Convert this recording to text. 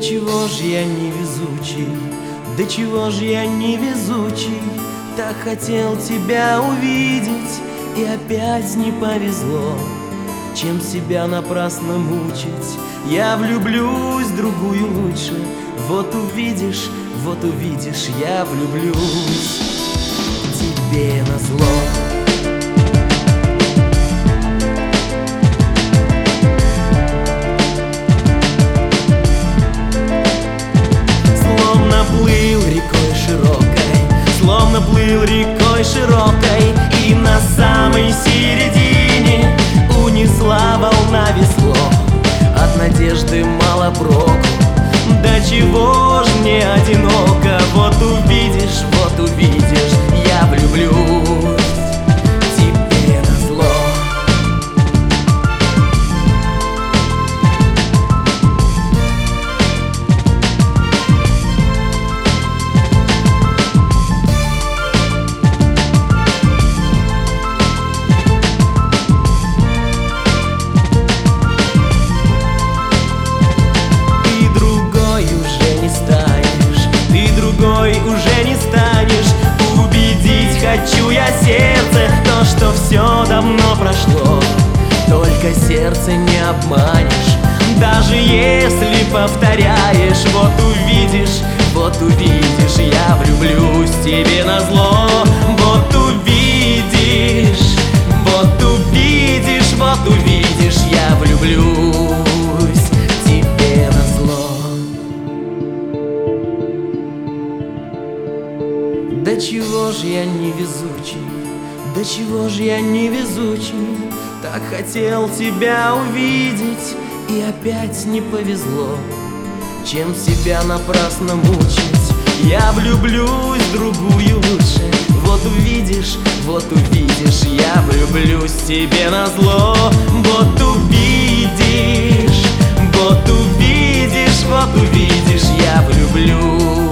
чего ж я невезучий, да чего ж я невезучий, так хотел тебя увидеть, и опять не повезло. Чем себя напрасно мучить, я влюблюсь в другую лучше. Вот увидишь, я влюблюсь тебе назло. Словно плыл рекой широкой, и на самой середине унесла волна весло. От надежды мало проку, да чего ж мне одиноко. Вот увидишь, я влюблюсь тебе назло. Уже не станешь убедить, хочу я сердце, то, что все давно прошло. Только сердце не обманешь, даже если повторяешь. Вот увидишь, я влюблюсь тебе назло. Вот увидишь, я влюблюсь тебе назло. Да чего ж я невезучий, да чего ж я невезучий, так хотел тебя увидеть, и опять не повезло. Чем себя напрасно мучить, я влюблюсь в другую лучше. Вот увидишь, я влюблюсь тебе назло. Вот увидишь, я влюблюсь.